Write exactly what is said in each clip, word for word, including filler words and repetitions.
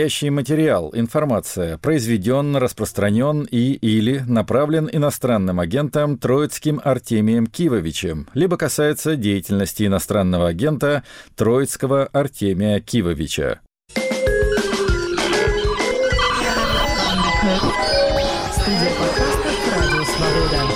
Настоящий материал, информация произведен, распространен и или направлен иностранным агентом Троицким Артемием Кивовичем, либо касается деятельности иностранного агента Троицкого Артемия Кивовича. Студия подкастов «Радио Свобода».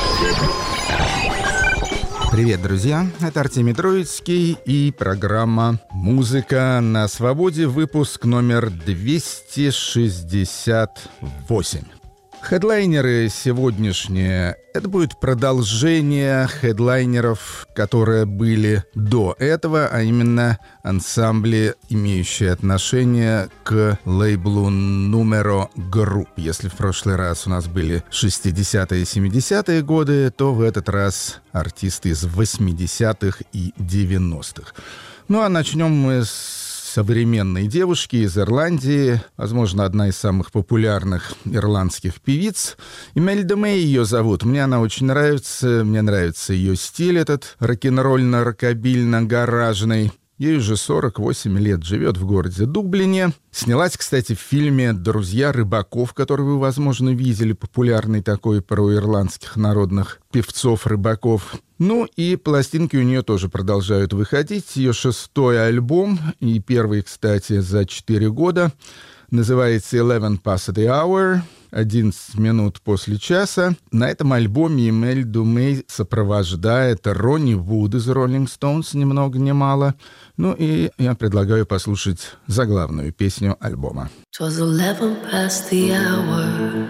Привет, друзья! Это Артемий Троицкий и программа «Музыка на свободе», выпуск номер двести шестьдесят восемь. Хедлайнеры сегодняшние — это будет продолжение хедлайнеров, которые были до этого, а именно ансамбли, имеющие отношение к лейблу Numero Group. Если в прошлый раз у нас были шестидесятые и семидесятые годы, то в этот раз артисты из восьмидесятых и девяностых. Ну а начнем мы с современной девушки из Ирландии, возможно, одна из самых популярных ирландских певиц. Имельда Мэй ее зовут. Мне она очень нравится. Мне нравится ее стиль этот рок-н-ролльно-рокобильно-гаражный. Ей уже сорок восемь лет, живет в городе Дублине. Снялась, кстати, в фильме «Друзья рыбаков», который вы, возможно, видели, популярный такой про ирландских народных певцов-рыбаков. Ну и пластинки у нее тоже продолжают выходить. Ее шестой альбом, и первый, кстати, за четыре года, называется «Eleven Past the Hour», одиннадцать минут после часа. На этом альбоме Имельду Мэй сопровождает Ронни Вуд из Rolling Stones, ни много ни мало. Ну и я предлагаю послушать заглавную песню альбома. It was eleven past the hour,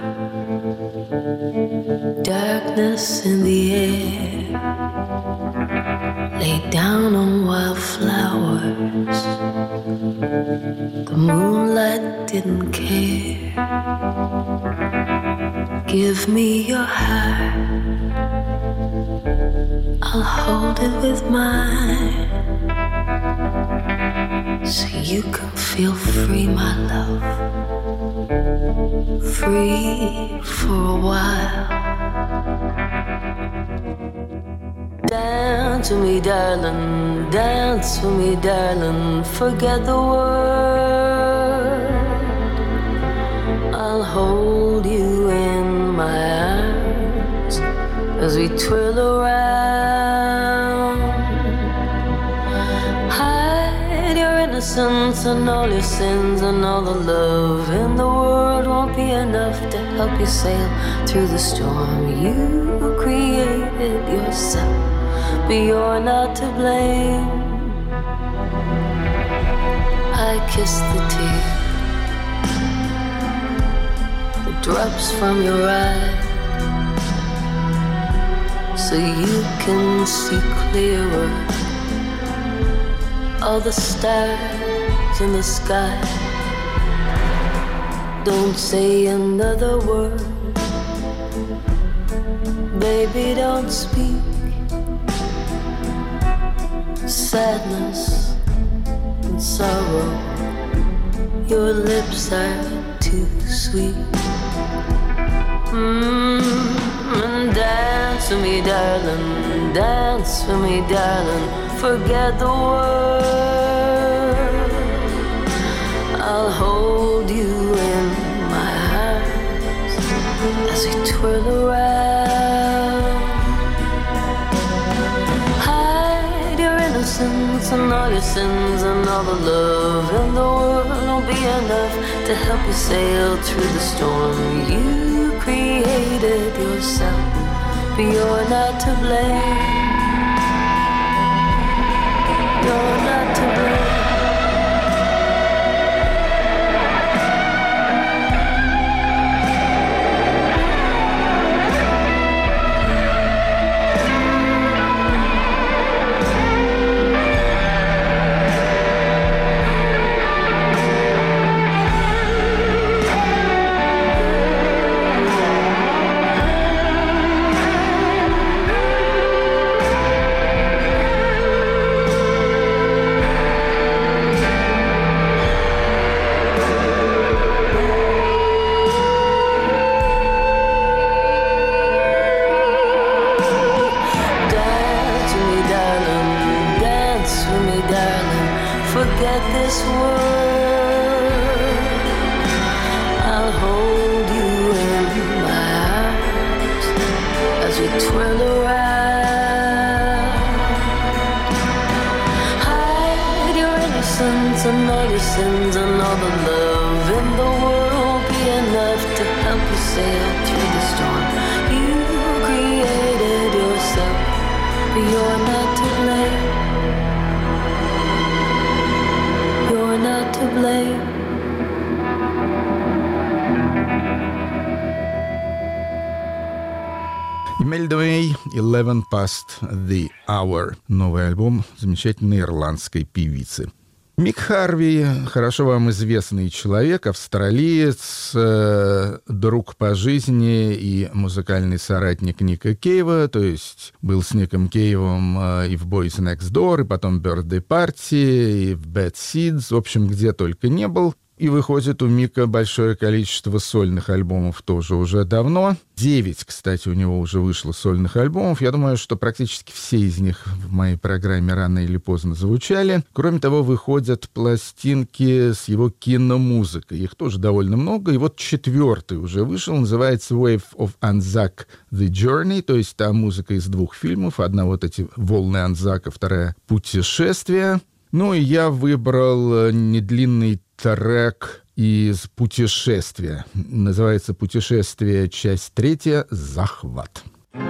darkness in the air, laid down on wildflowers, the moonlight didn't care. Give me your heart, I'll hold it with mine, so you can feel free, my love, free for a while. Dance with me, darling, dance with me, darling, forget the world. I'll hold you in my arms as we twirl around. Hide your innocence and all your sins, and all the love in the world won't be enough to help you sail through the storm. You created yourself, but you're not to blame. I kissed the tears, drops from your eye, so you can see clearer all the stars in the sky. Don't say another word, baby, don't speak. Sadness and sorrow, your lips are too sweet. Mm, and dance with me, darling, dance with me, darling, forget the world. I'll hold you in my arms as we twirl around. Hide your innocence and all your sins, and all the love in the world won't be enough to help you sail through the storm. You created yourself, but you're not to blame. You're not to blame. your sins and all the love in the world won't be enough to help you sail through the storm. You created yourself, but you're not to blame. You're not to blame. Мельдвей «Eleven Past the Hour». Новый альбом замечательной ирландской певицы. Мик Харви — хорошо вам известный человек, австралиец, э, друг по жизни и музыкальный соратник Ника Кейва, то есть был с Ником Кейвом э, и в Boys Next Door, и потом Birthday Party, и в Bad Seeds, в общем, где только не был. И выходит у Мика большое количество сольных альбомов тоже уже давно. Девять, кстати, у него уже вышло сольных альбомов. Я думаю, что практически все из них в моей программе рано или поздно звучали. Кроме того, выходят пластинки с его киномузыкой. Их тоже довольно много. И вот четвертый уже вышел. Называется «Wave of Anzac The Journey». То есть та музыка из двух фильмов. Одна вот эти «Волны Анзака», вторая «Путешествие». Ну и я выбрал недлинный трек из «Путешествия». Называется «Путешествие. Часть третья. Захват».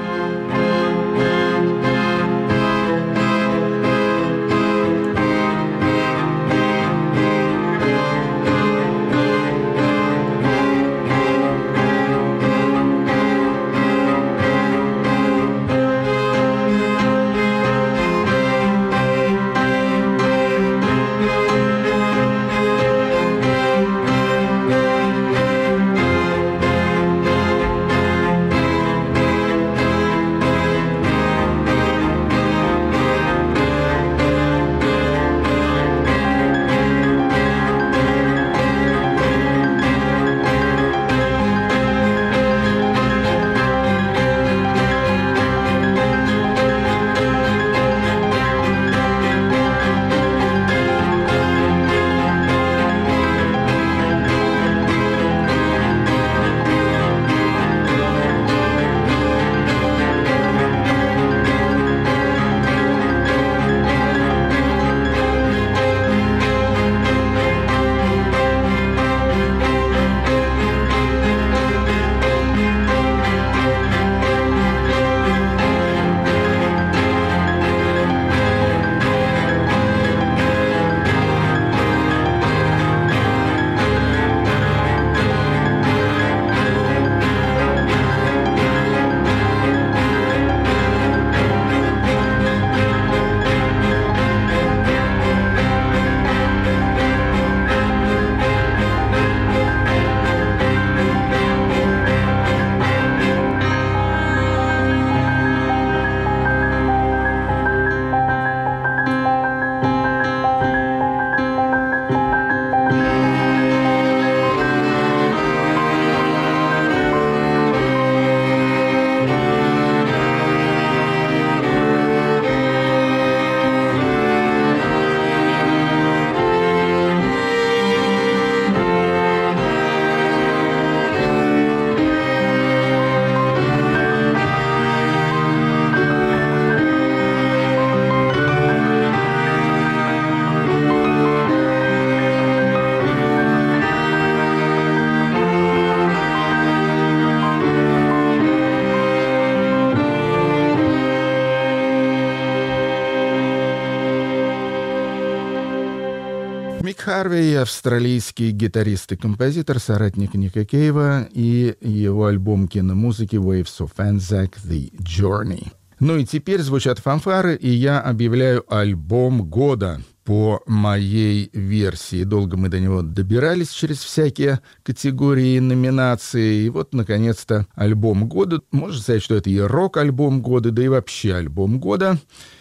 Мик Харви — австралийский гитарист и композитор, соратник Ника Кейва, и его альбом киномузыки «Waves of Anzac The Journey». Ну и теперь звучат фанфары, и я объявляю альбом года по моей версии. Долго мы до него добирались через всякие категории и номинации. И вот, наконец-то, альбом года. Можно сказать, что это и рок-альбом года, да и вообще альбом года.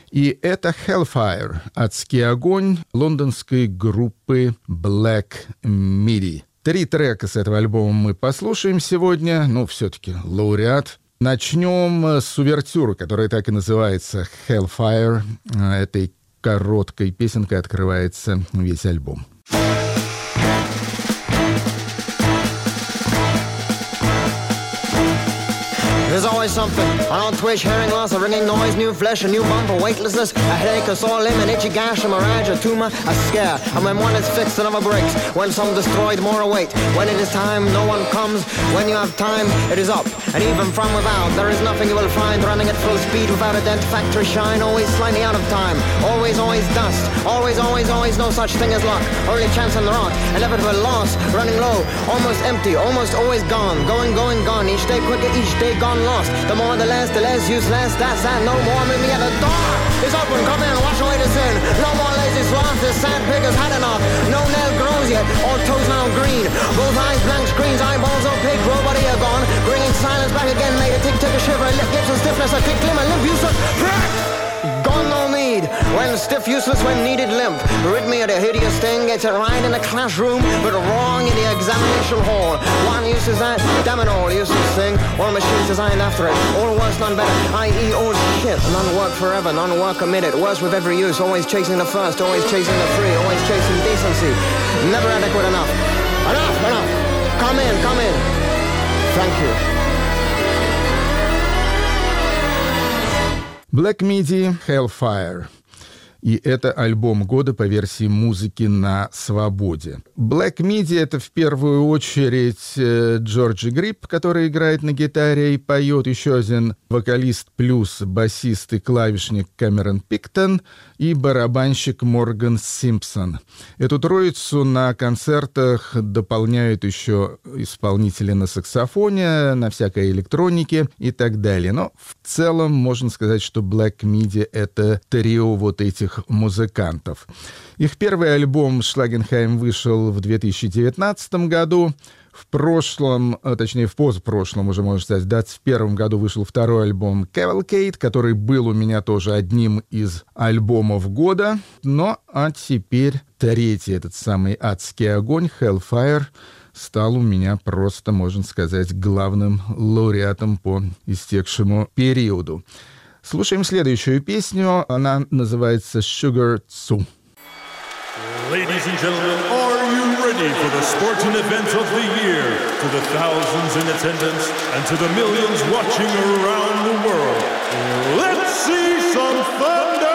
И это Hellfire, «Адский огонь» лондонской группы Black Midi. Три трека с этого альбома мы послушаем сегодня. Ну, все-таки лауреат. Начнем с увертюры, которая так и называется Hellfire. Этой короткой песенкой открывается весь альбом. There's always always something. I don't twitch, hearing loss, a ringing noise, new flesh, a new bumper, weightlessness, a headache, a sore limb, an itchy gash, a mirage, a tumor, a scare. And when one is fixed, another breaks. When some destroyed, more await. When it is time, no one comes. When you have time, it is up. And even from without, there is nothing you will find running at full speed without a dent, factory shine, always slightly out of time. Always, always dust. Always, always, always no such thing as luck. Only chance on the rock. Inevitable loss, running low, almost empty, almost always gone. Going, going, gone. Each day quicker, each day gone lost. The more, the less, the less useless. That's that. No more. Meet me at the door. It's open. Come in. Wash away the sin. No more lazy sloth. This sand pig has had enough. No nail grows yet. All toes now green. Both eyes blank screens. Eyeballs opaque. Nobody are gone. Bringing silence back again. Made a tick, tick, a shiver. A lip, gives a stiffness. A tick, glimmer. Limp, useless. Gone, no need. When stiff, useless, when needed, limp. Rid me of the hideous thing. Gets it right in the classroom, but wrong in the examination hall. One uses that, damn it all, useless thing. All machines designed after it. All worse, none better. that is all shit. None work forever, none work omitted. Worse with every use. Always chasing the first, always chasing the free, always chasing decency. Never adequate enough. Enough, enough. Come in, come in. Thank you. Black Midi, Hellfire. И это альбом года по версии музыки на свободе. Black Midi — это в первую очередь Джорджи Грипп, который играет на гитаре и поет, еще один вокалист плюс басист и клавишник Кэмерон Пиктон и барабанщик Морган Симпсон. Эту троицу на концертах дополняют еще исполнители на саксофоне, на всякой электронике и так далее. Но в целом можно сказать, что Black Midi — это трио вот этих музыкантов. Их первый альбом «Шлагенхайм» вышел в две тысячи девятнадцатом году. В прошлом, точнее в позапрошлом уже, можно сказать, в двадцать первом году вышел второй альбом «Cavalcade», который был у меня тоже одним из альбомов года. Но а теперь третий, этот самый «Адский огонь», «Hellfire», стал у меня просто, можно сказать, главным лауреатом по истекшему периоду. Слушаем следующую песню. Она называется «Sugar Tzu». Ladies and gentlemen, are you ready for the sporting event of the year? To the thousands in attendance and to the millions watching around the world, let's see some thunder!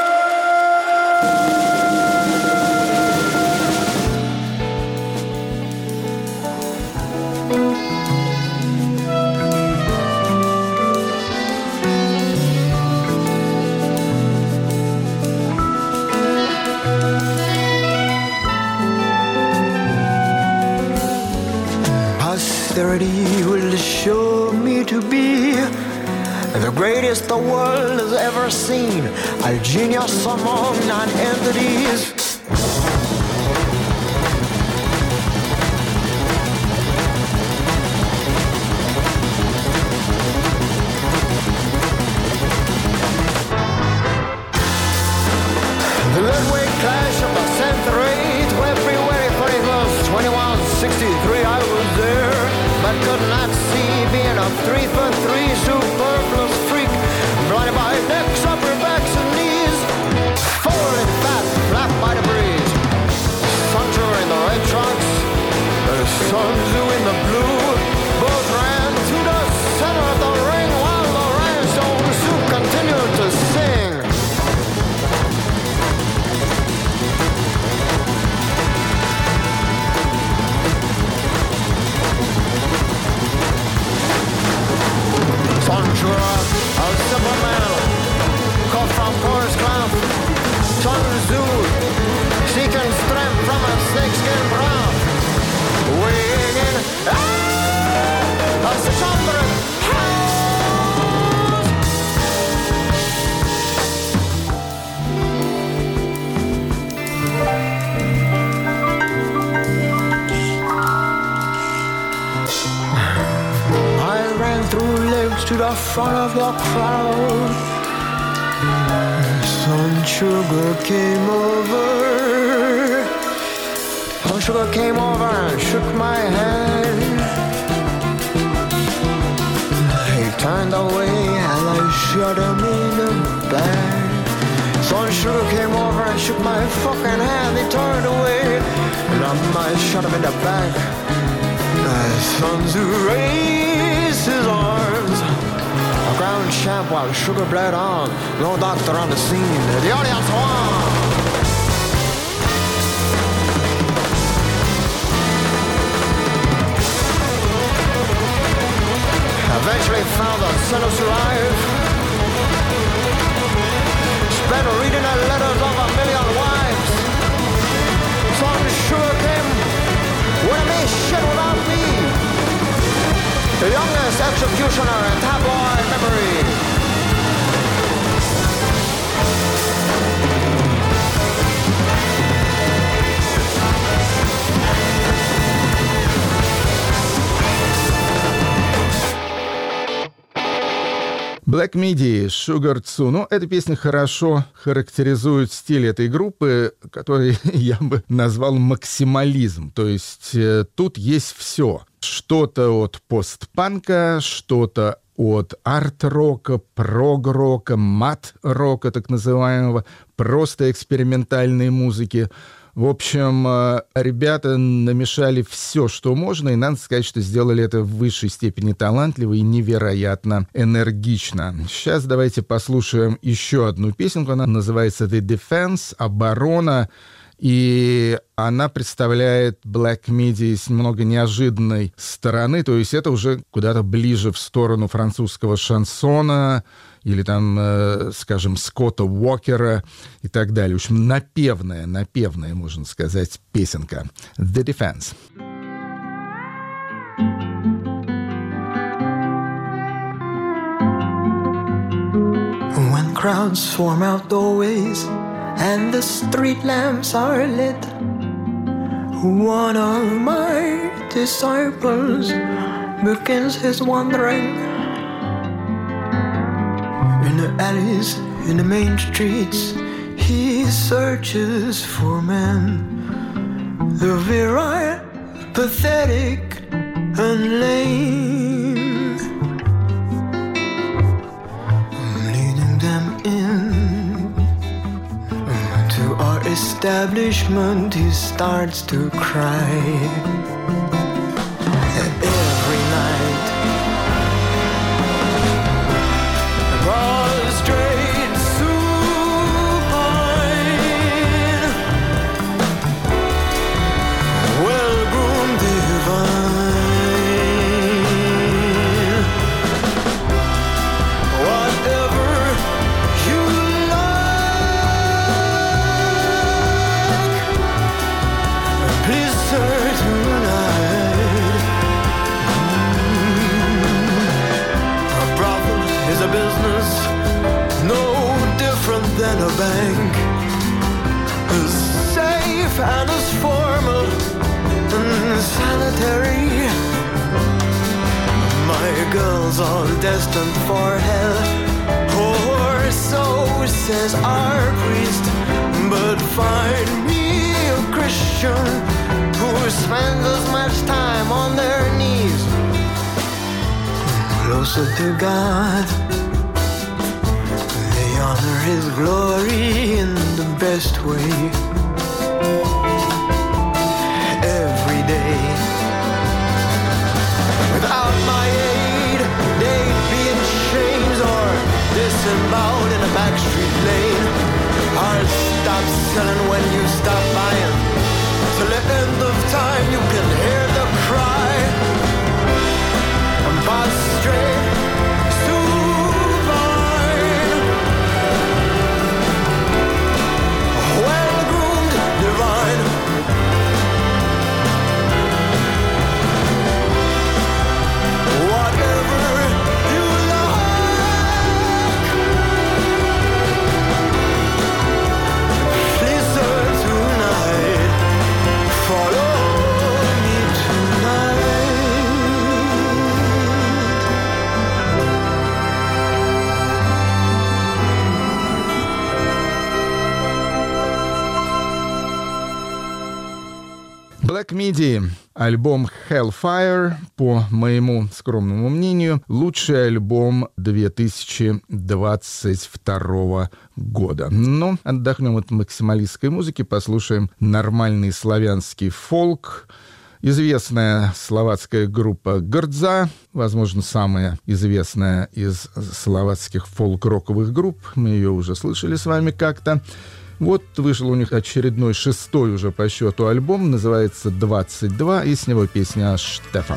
Posterity will show me to be the greatest the world has ever seen, a genius among non-entities. The midway clash of the century, February thirty-first, twenty-one sixty-three, I was there, but could not see, being a three for three superfluous freak, blinded by necks, upper backs and knees, forward and fat, flapped by the breeze. Sancho in the red trunks, the Sun Tzu in the blue, both ran to the center of the ring while the rhinestone Sioux continued to sing. Sanchura, a simple man, caught from Forest Cloud. Sun Tzu, seeking strength from a snakeskin brow. Weighing in, ah, a six hundred pounds. I ran through legs to the front of the crowd. Sun Sugar came over. Sun Sugar came over and shook my hand. He turned away and I shot him in the back. Sun Sugar came over and shook my fucking hand. He turned away and I shot him in the back. Sun Tzu raised his arms while the sugar bled on. No doctor on the scene. The audience won. Eventually found the sinners alive. Spent reading the letters of a million wives. Some sure came when it made shit without me. The youngest executioner in tabloid memory. Black Midi, Sugar Tzu. Ну, эта песня хорошо характеризует стиль этой группы, который я бы назвал максимализм. То есть э, тут есть все. Что-то от постпанка, что-то от арт-рока, прог-рока, мат-рока, так называемого, просто экспериментальной музыки. В общем, ребята намешали все, что можно, и надо сказать, что сделали это в высшей степени талантливо и невероятно энергично. Сейчас давайте послушаем еще одну песенку. Она называется «The Defense», «Оборона», и она представляет Black Midi с немного неожиданной стороны, то есть это уже куда-то ближе в сторону французского шансона, или там, э, скажем, Скотта Уокера и так далее. В общем, напевная, напевная, можно сказать, песенка. The Defense. When crowds swarm out doorways and the street lamps are lit, one of my disciples begins his wandering. In the alleys, in the main streets, he searches for men. The virile, pathetic, and lame, leading them in to our establishment. He starts to cry. Every night, prostrate supine, well-groomed divine, whatever you like, please sir tonight. A brothel is a business no different than a bank, as safe and as formal and sanitary. My girls all destined for hell, or so says our priest. But find me a Christian who spends as much time on their knees, closer to God. They honor His glory in the best way. Every day, without my aid, they'd be in chains or disemboweled in a backstreet lane. I'll stop selling when you stop buying. Till the end of time, you can hear the cry. I'm prostrate, supine, well-groomed, divine. Whatever you like, please sir tonight, follow me tonight. Black Midi, альбом Hellfire, по моему скромному мнению, лучший альбом две тысячи двадцать второго года. Но отдохнем от максималистской музыки, послушаем нормальный славянский фолк Известная словацкая группа «Грдза», возможно, самая известная из словацких фолк-роковых групп. Мы ее уже слышали с вами как-то. Вот вышел у них очередной, шестой уже по счету альбом, называется «двадцать два», и с него песня «Штефан».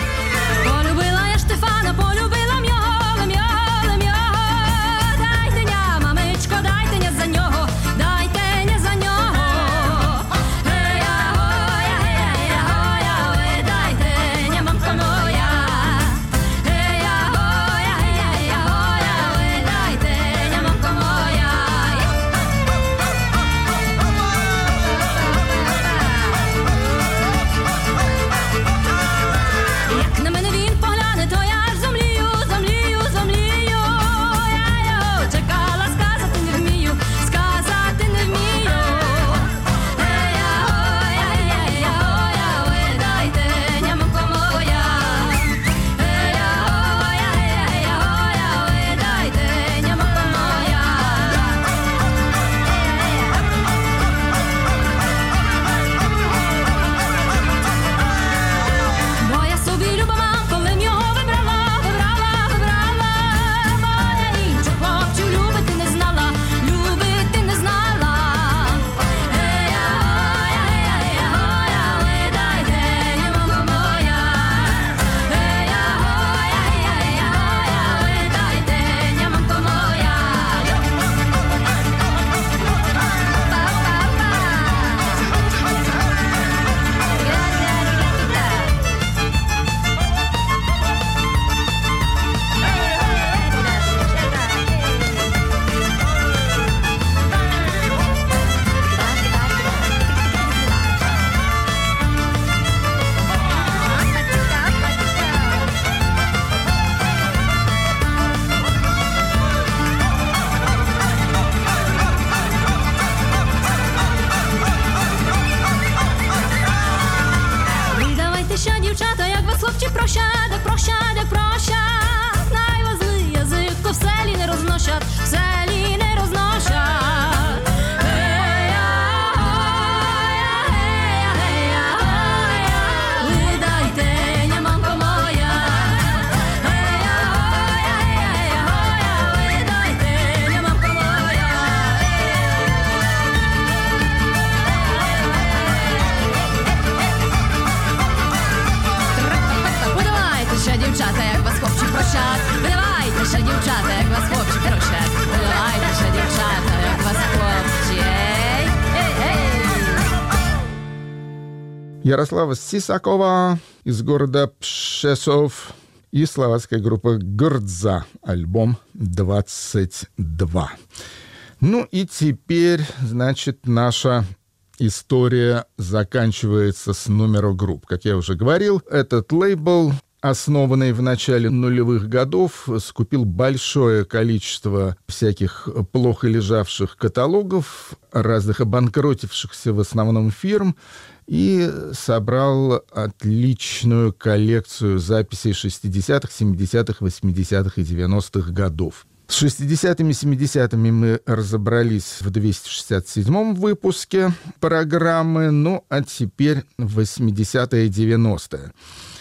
Ярослава Сисакова из города Пшесов и словацкая группа «Грдза», альбом двадцать два. Ну и теперь, значит, наша история заканчивается с номера групп. Как я уже говорил, этот лейбл, основанный в начале нулевых годов, скупил большое количество всяких плохо лежавших каталогов, разных обанкротившихся в основном фирм, и собрал отличную коллекцию записей шестидесятых, семидесятых, восьмидесятых и девяностых годов. С шестидесятыми, семидесятыми мы разобрались в двести шестьдесят седьмом выпуске программы, ну а теперь восьмидесятые и девяностые.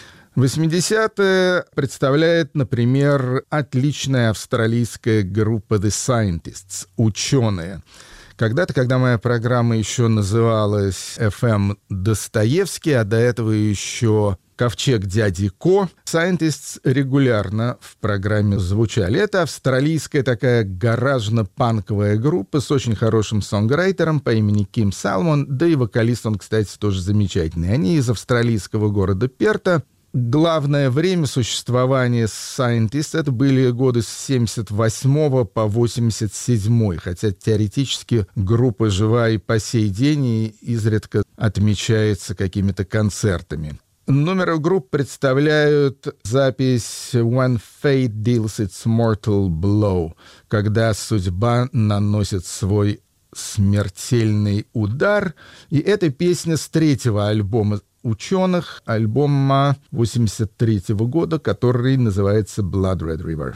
восьмидесятые представляет, например, отличная австралийская группа The Scientists, ученые. Когда-то, когда моя программа еще называлась эф эм Достоевский, а до этого еще Ковчег дяди Ко, Scientists регулярно в программе звучали. Это австралийская такая гаражно-панковая группа с очень хорошим сонграйтером по имени Ким Салмон, да и вокалист он, кстати, тоже замечательный. Они из австралийского города Перта. Главное время существования Scientists — это были годы с семьдесят восьмого по восемьдесят седьмой, хотя теоретически группа жива и по сей день и изредка отмечается какими-то концертами. Номер групп представляют запись «When Fate Deals Its Mortal Blow», когда судьба наносит свой смертельный удар. И эта песня с третьего альбома ученых, альбома восемьдесят третьего года, который называется «Blood Red River».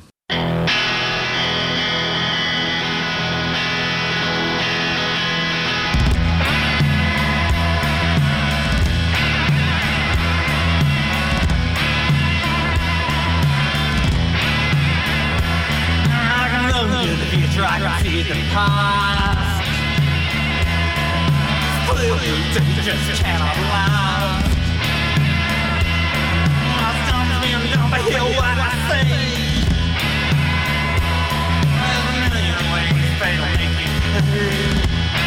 see the past. Clearly they just cannot last. My stomach's been down to hear what I say. There's a million ways they don't make me pay.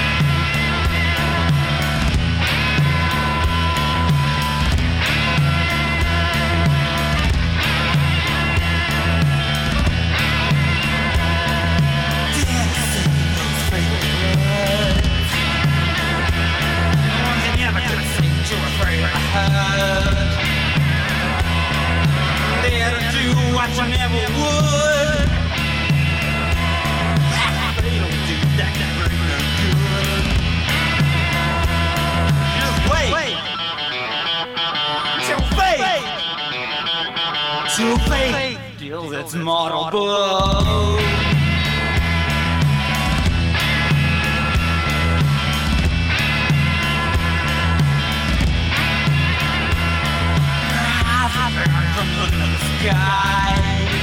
Dare to do what you never would. They don't do that, that really no good. Just wait, till fate, till fate deals its mortal blow. From looking at the sky,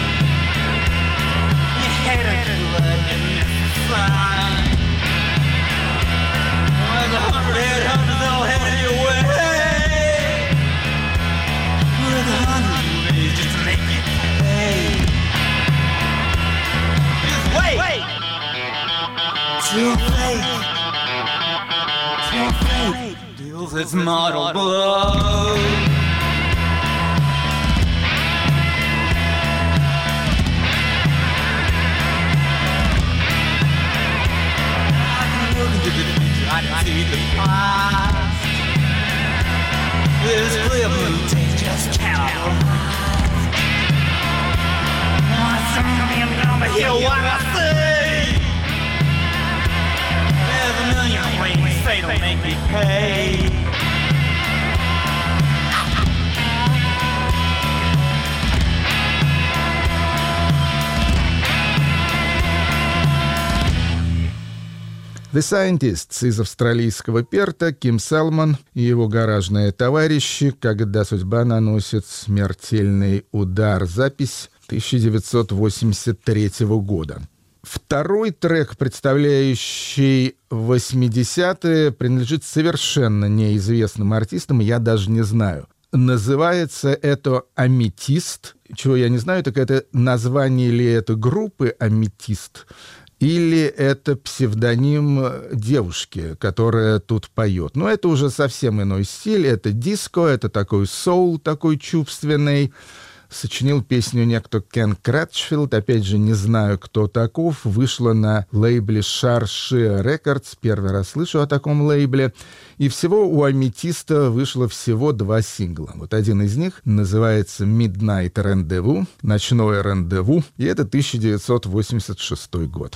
you hate it, blood, and it's the sign. There's a hundred headhunters that'll head your way. With a hundred ways just to make you pay. Just wait, wait. Till fate, till fate deals its mortal blow. I see the past. This clear blue taste just cannot last. My son came down to hear what I say. There's a million ways they don't make me pay. The Scientists из австралийского Перта, Ким Салмон и его гаражные товарищи, когда судьба наносит смертельный удар. Запись тысяча девятьсот восемьдесят третьего года. Второй трек, представляющий восьмидесятые, принадлежит совершенно неизвестным артистам, я даже не знаю. Называется это «Аметист». Чего я не знаю, так это название ли это группы «Аметист», или это псевдоним девушки, которая тут поет. Но это уже совсем иной стиль. Это диско, это такой соул, такой чувственный. Сочинил песню некто Кен Кратчфилд. Опять же, не знаю, кто таков. Вышла на лейбле Шарши Рекордс. Первый раз слышу о таком лейбле. И всего у Аметиста вышло всего два сингла. Вот один из них называется «Midnight Rendezvous», «Ночное рандеву». И это тысяча девятьсот восемьдесят шестой год.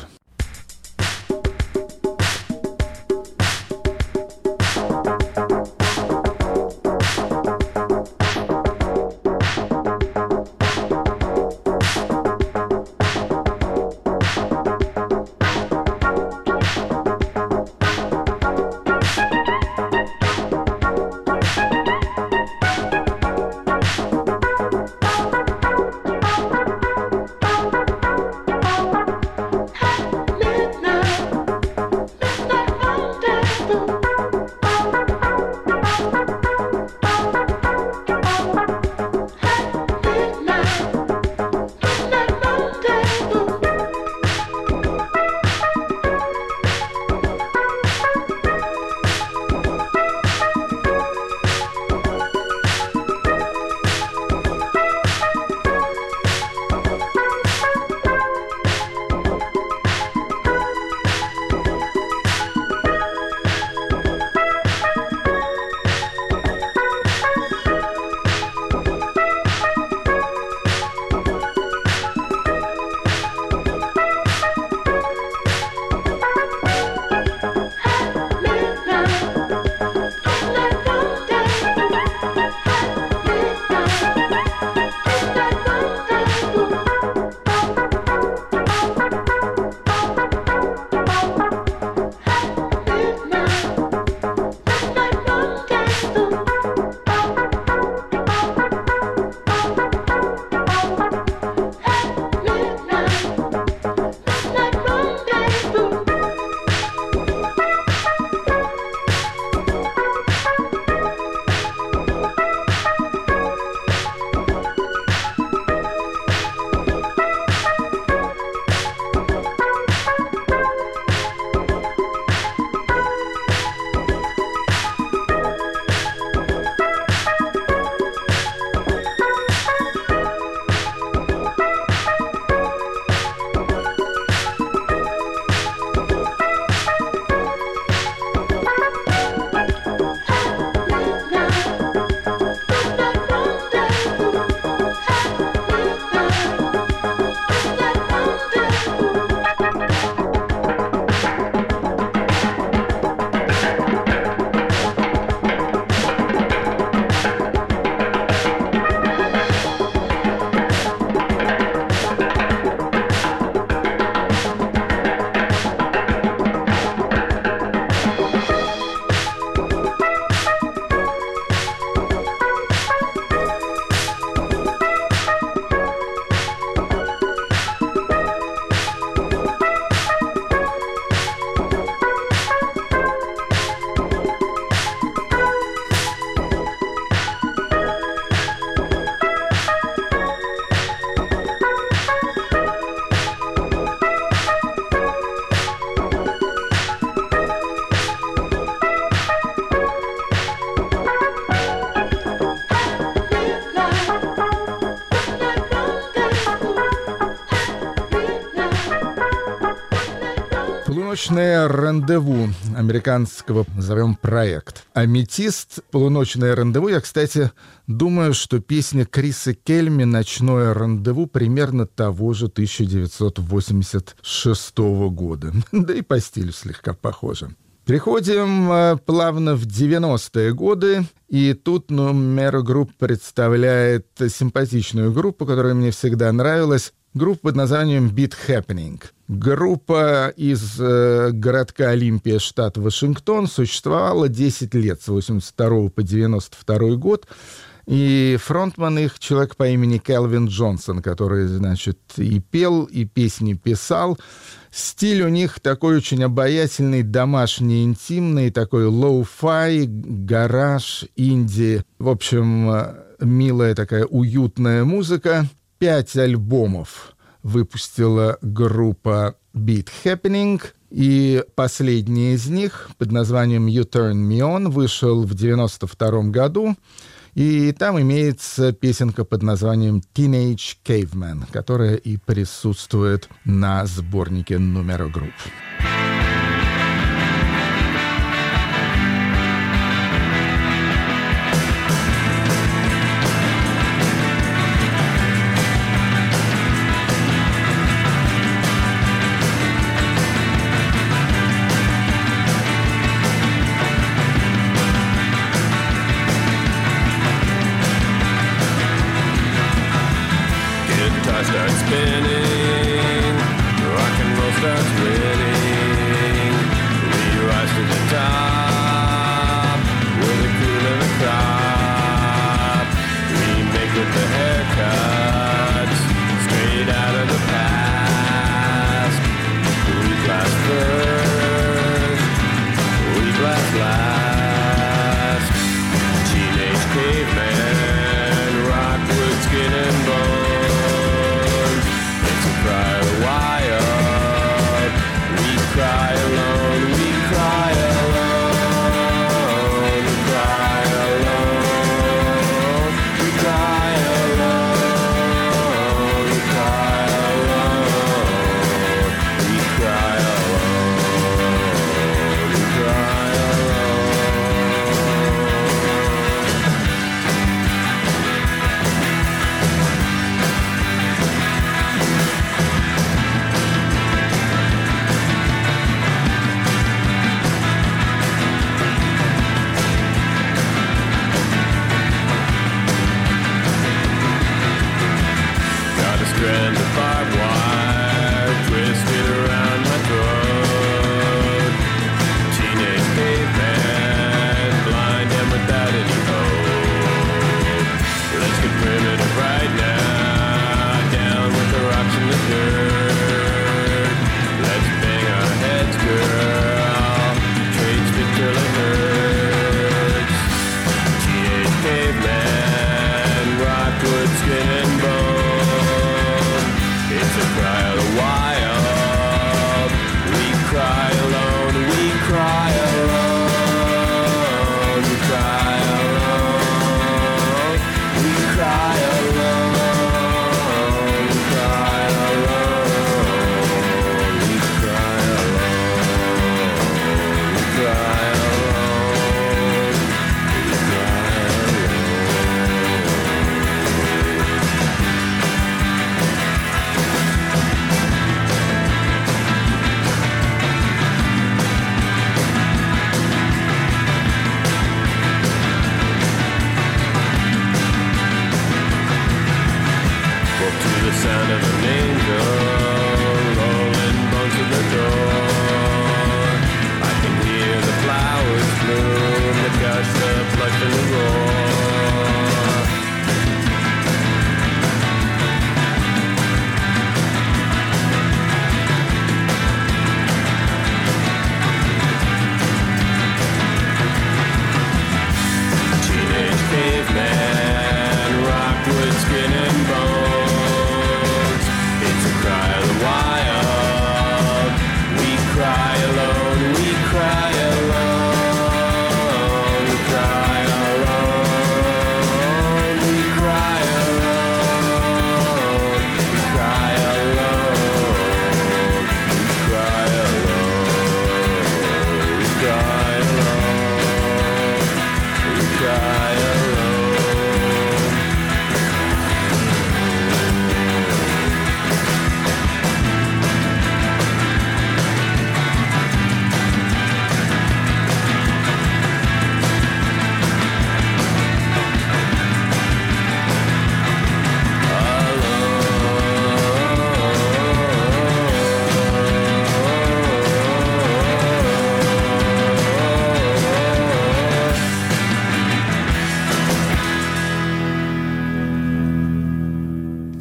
Полуночное рандеву американского, назовем, проект. Аметист, полуночное рандеву. Я, кстати, думаю, что песня Криса Кельми «Ночное рандеву» примерно того же тысяча девятьсот восемьдесят шестого года. Да и по стилю слегка похоже. Переходим э, плавно в девяностые годы, и тут Numero Group представляет симпатичную группу, которая мне всегда нравилась. Группа под названием Beat Happening. Группа из э, городка Олимпия, штат Вашингтон, существовала десять лет, с восемьдесят второго по девяносто второй год. И фронтман их человек по имени Келвин Джонсон, который, значит, и пел, и песни писал. Стиль у них такой очень обаятельный, домашний, интимный, такой лоу-фай, гараж, инди. В общем, милая такая уютная музыка. Пять альбомов выпустила группа Beat Happening, и последний из них под названием You Turn Me On вышел в девяносто втором году, и там имеется песенка под названием Teenage Caveman, которая и присутствует на сборнике Numero Group.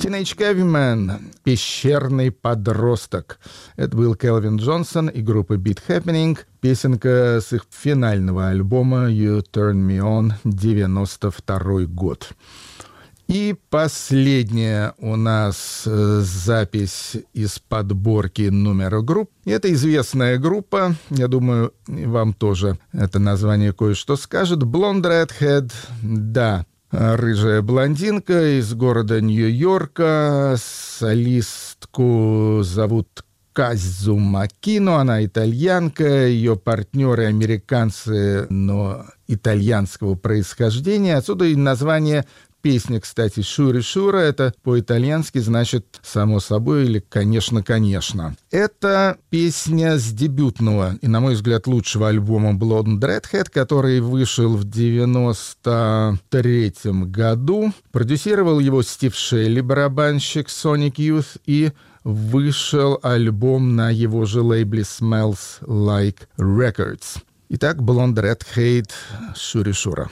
Teenage Caveman, пещерный подросток. Это был Келвин Джонсон и группа Beat Happening. Песенка с их финального альбома You Turn Me On, девяносто второй год. И последняя у нас э, запись из подборки номера групп. Это известная группа, я думаю, вам тоже это название кое-что скажет. Blonde Redhead, да, рыжая блондинка из города Нью-Йорка. Солистку зовут Казу Макино, она итальянка, ее партнеры американцы, но итальянского происхождения. Отсюда и название песни, кстати, «Шури-шура», это по-итальянски значит «само собой» или «конечно, конечно». Это песня с дебютного и, на мой взгляд, лучшего альбома Blonde Redhead, который вышел в девяносто третьем году. Продюсировал его Стив Шелли, барабанщик Sonic Youth, и вышел альбом на его же лейбле Smells Like Records. Итак, Blonde Redhead, «Шури-шура».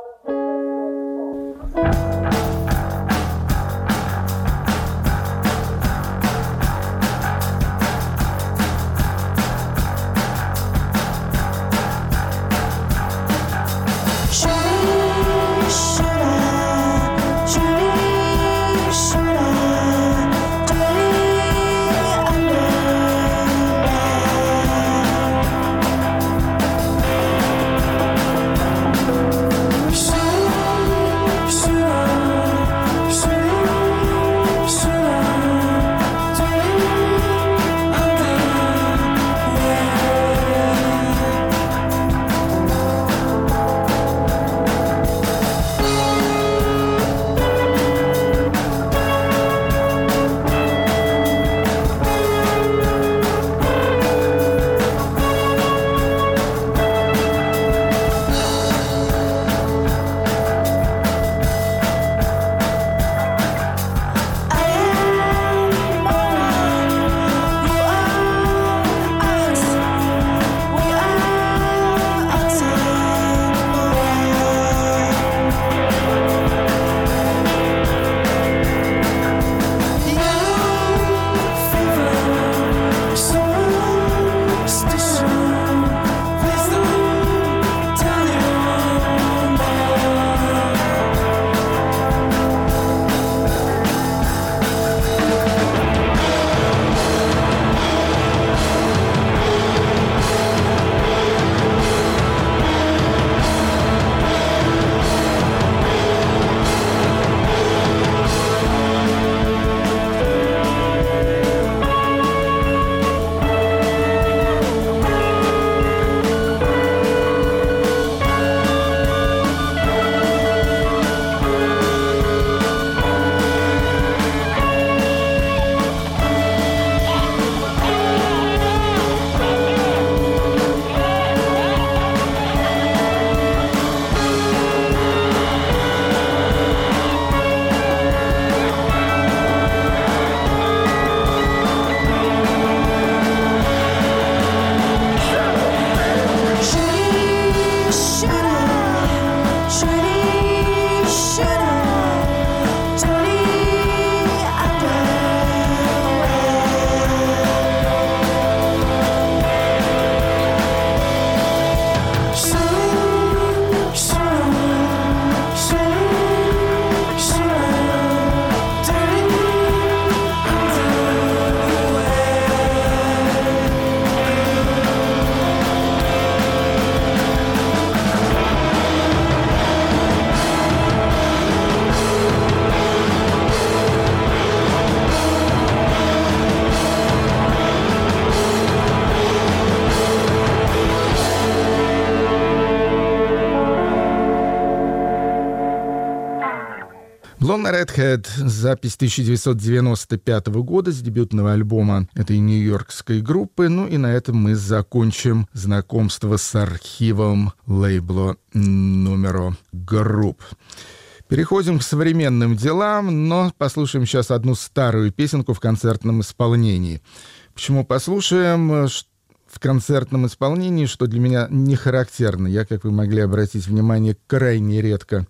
Blonde Redhead, запись тысяча девятьсот девяносто пятого года с дебютного альбома этой нью-йоркской группы. Ну и на этом мы закончим знакомство с архивом лейбла Numero Group. Переходим к современным делам, но послушаем сейчас одну старую песенку в концертном исполнении. Почему послушаем в концертном исполнении, что для меня не характерно? Я, как вы могли обратить внимание, крайне редко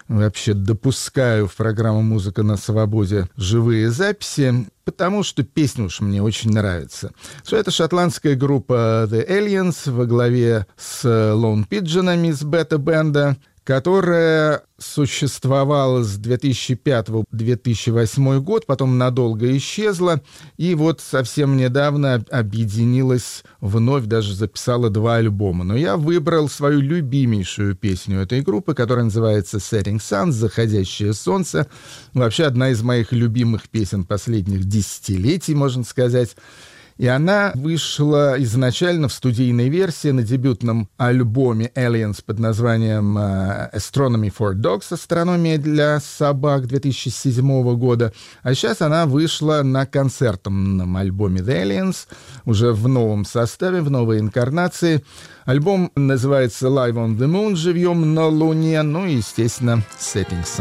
вообще допускаю в программу «Музыка на свободе» живые записи, потому что песня уж мне очень нравится. Это шотландская группа The Aliens во главе с Lone Pigeon'ами из бета-бенда, которая существовала с две тысячи пятого по две тысячи восьмой год, потом надолго исчезла, и вот совсем недавно объединилась вновь, даже записала два альбома. Но я выбрал свою любимейшую песню этой группы, которая называется «Setting Sun», «Заходящее солнце». Вообще одна из моих любимых песен последних десятилетий, можно сказать. И она вышла изначально в студийной версии на дебютном альбоме Aliens под названием Astronomy for Dogs, астрономия для собак две тысячи седьмого года. А сейчас она вышла на концертном альбоме The Aliens, уже в новом составе, в новой инкарнации. Альбом называется Live on the Moon, живьем на Луне, ну и, естественно, Setting Sun.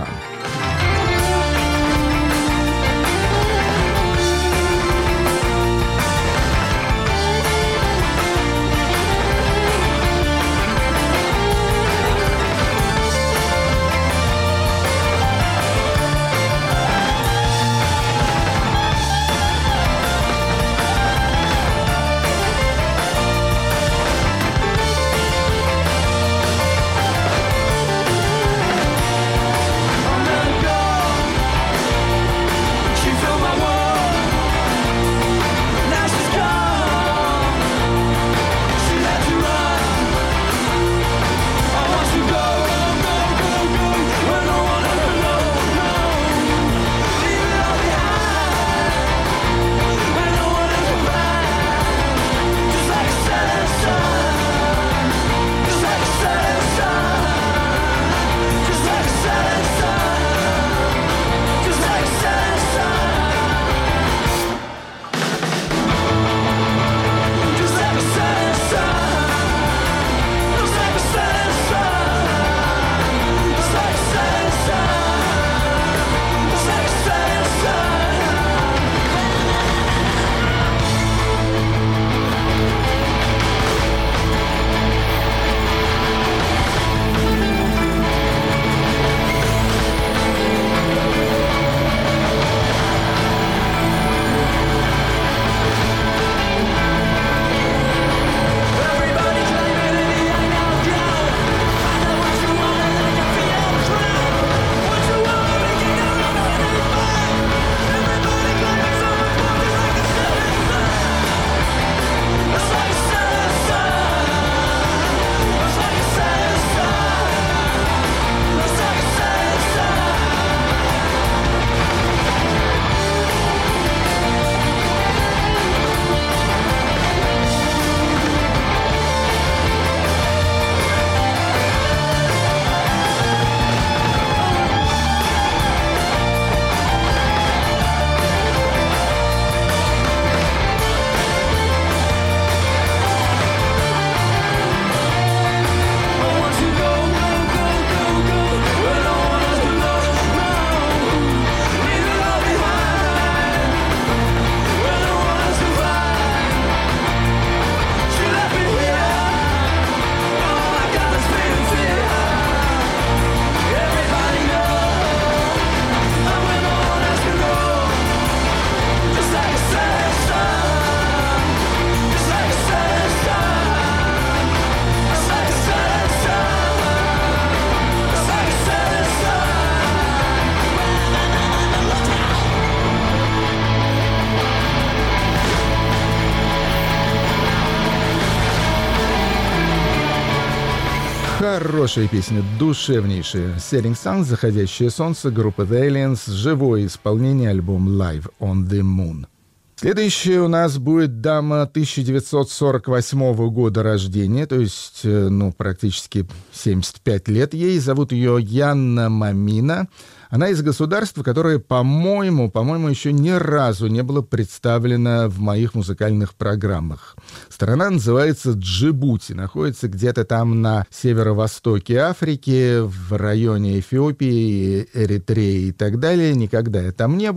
Хорошая песня, душевнейшая. Setting Sun, «Заходящее солнце», группа The Aliens, живое исполнение, альбом Live on the Moon. Следующая у нас будет дама тысяча девятьсот сорок восьмого года рождения, то есть, ну, практически семьдесят пять лет ей. Зовут ее Янна Мамина. Она из государства, которое, по-моему, по-моему, еще ни разу не было представлено в моих музыкальных программах. Страна называется Джибути, находится где-то там на северо-востоке Африки, в районе Эфиопии, Эритреи и так далее. Никогда я там не был.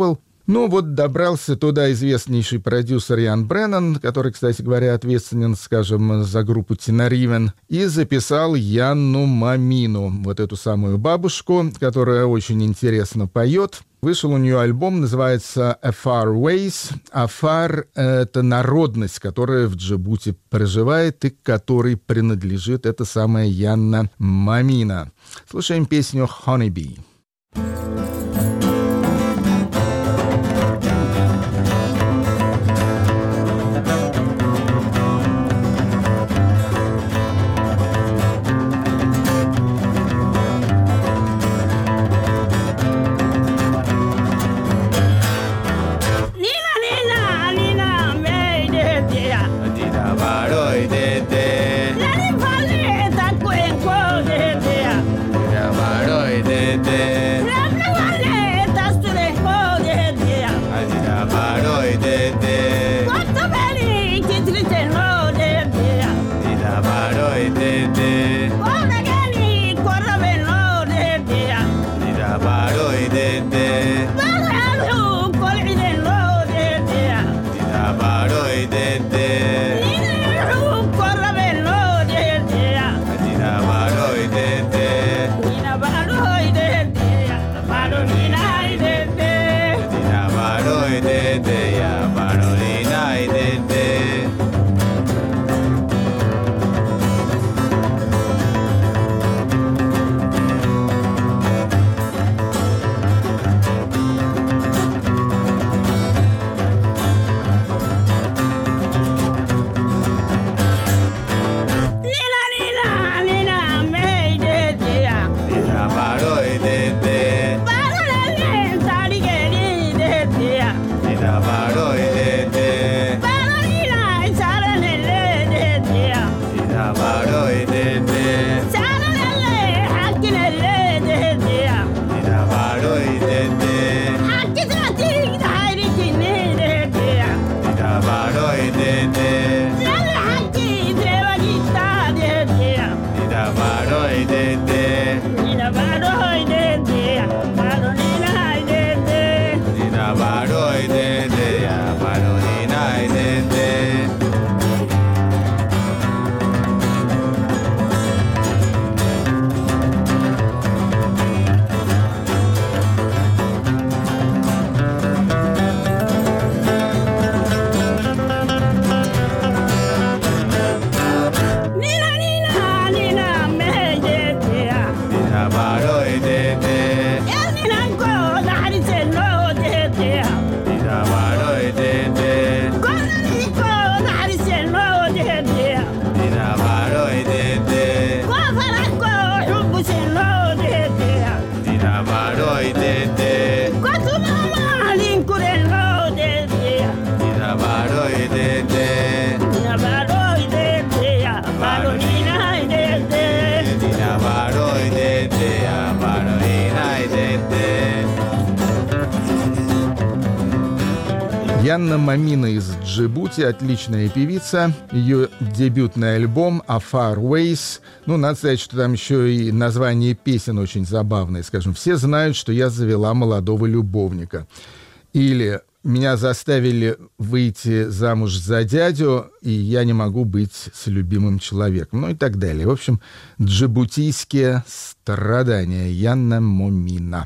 Ну вот добрался туда известнейший продюсер Ян Бреннан, который, кстати говоря, ответственен, скажем, за группу Тина Ривен, и записал Янну Мамину, вот эту самую бабушку, которая очень интересно поет. Вышел у нее альбом, называется «Afar Ways». «Афар» — это народность, которая в Джибути проживает и которой принадлежит эта самая Янна Мамина. Слушаем песню «Honeybee». Янна Мамина из Джибути, отличная певица. Ее дебютный альбом «Afar Ways». Ну, надо сказать, что там еще и название песен очень забавное. Скажем, все знают, что я завела молодого любовника. Или меня заставили выйти замуж за дядю, и я не могу быть с любимым человеком. Ну и так далее. В общем, джибутийские страдания. Янна Мамина.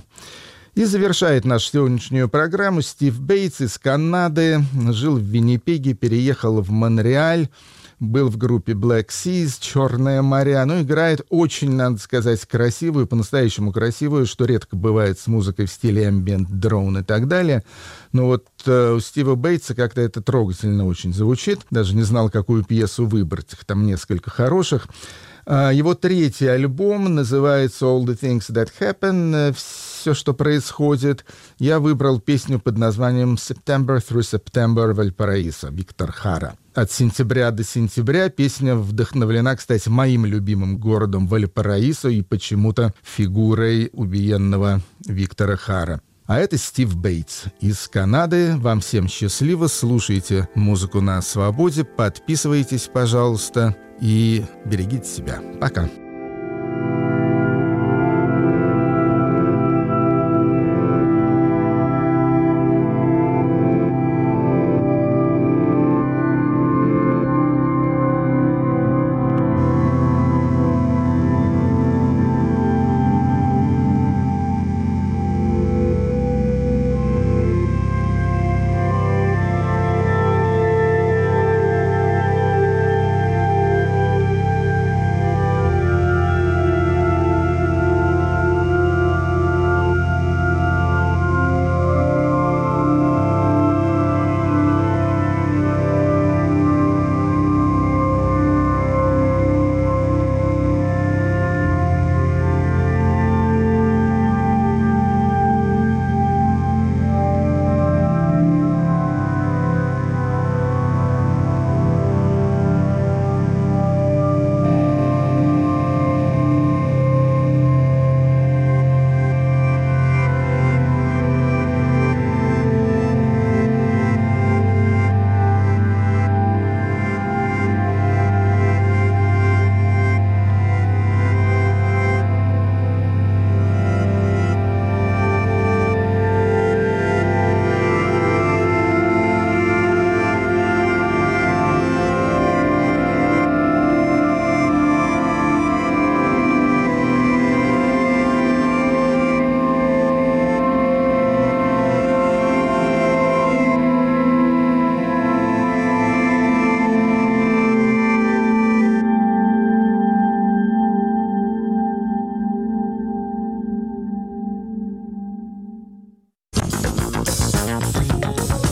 И завершает нашу сегодняшнюю программу Стив Бейтс из Канады. Жил в Виннипеге, переехал в Монреаль. Был в группе Black Seas, «Черные моря». Ну, играет очень, надо сказать, красивую, по-настоящему красивую, что редко бывает с музыкой в стиле ambient, дрон и так далее. Но вот э, у Стива Бейтса как-то это трогательно очень звучит. Даже не знал, какую пьесу выбрать. Их там несколько хороших. Его третий альбом называется «All the Things That Happen», «Все, что происходит». Я выбрал песню под названием «September through September Valparaiso» Виктор Хара. От сентября до сентября песня вдохновлена, кстати, моим любимым городом Вальпараисо и почему-то фигурой убиенного Виктора Хара. А это Стив Бейтс из Канады. Вам всем счастливо. Слушайте музыку на свободе. Подписывайтесь, пожалуйста. И берегите себя. Пока.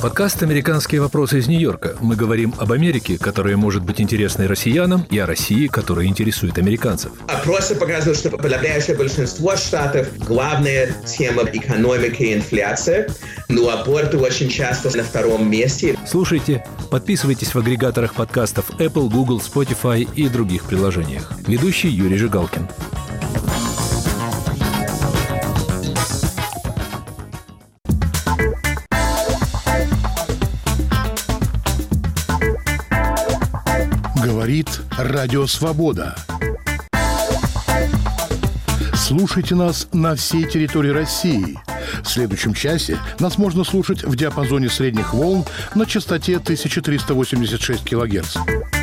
Подкаст «Американские вопросы» из Нью-Йорка. Мы говорим об Америке, которая может быть интересной россиянам, и о России, которая интересует американцев. Опросы показывают, что подавляющее большинство штатов главная тема экономики и инфляция, но аборты очень часто на втором месте. Слушайте, подписывайтесь в агрегаторах подкастов Apple, Google, Spotify и других приложениях. Ведущий Юрий Жигалкин. Говорит Радио Свобода. Слушайте нас на всей территории России. В следующем часе нас можно слушать в диапазоне средних волн на частоте тысяча триста восемьдесят шесть килогерц.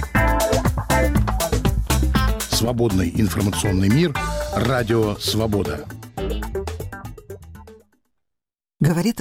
Свободный информационный мир. Радио Свобода. Говорит